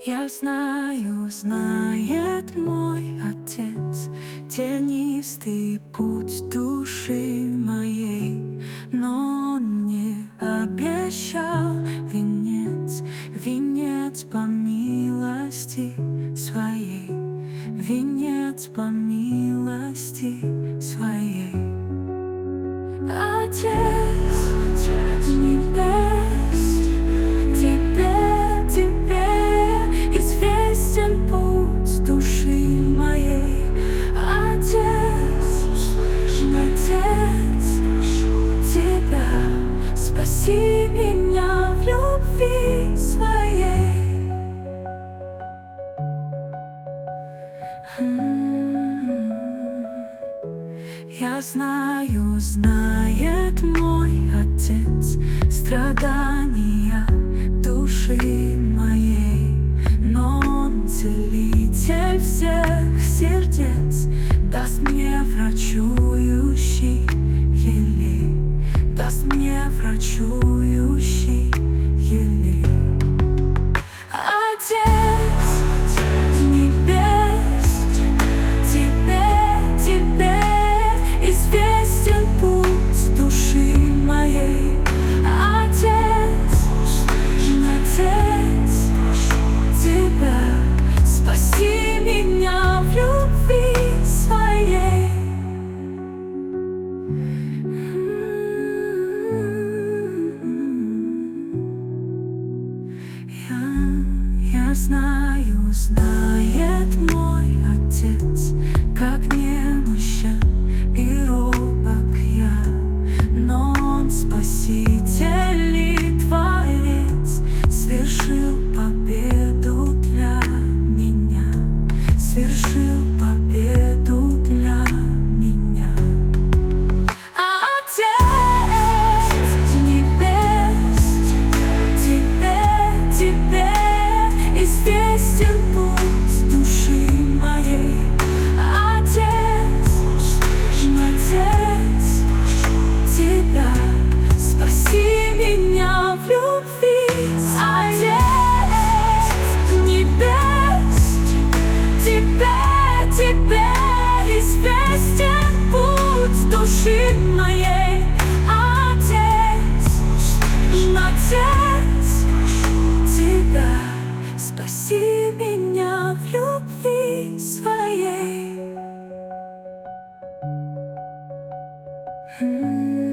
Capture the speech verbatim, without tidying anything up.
Я знаю, знает мой Отец тенистый путь души моей, но Он не обещал венец, венец по милости своей, венец по милости своей. Отец небес, Тебе, Тебе известен путь души моей. Отец, Отец, Тебя, спаси меня в любви своей. Я знаю, знает мой Отец страдания души моей, но Он целитель всех сердец, даст мне врачующий елей, даст мне врачующий елей. Отец небес, Тебе, Тебе известен путь души моей. Отец, Отец, Тебя, спаси меня в любви своей. Я, я знаю, знает мой Отец, как немощен и робок я, но Он Спаситель и Творец, свершил победу для меня, свершил победу для меня. Отец небес, Тебе, Тебе известен путь души моей. Отец, Отец, Тебя, спаси меня в любви. Отец небес, Тебе, Тебе известен путь души моей. Отец, Отец, Тебя, спаси меня в любви своей.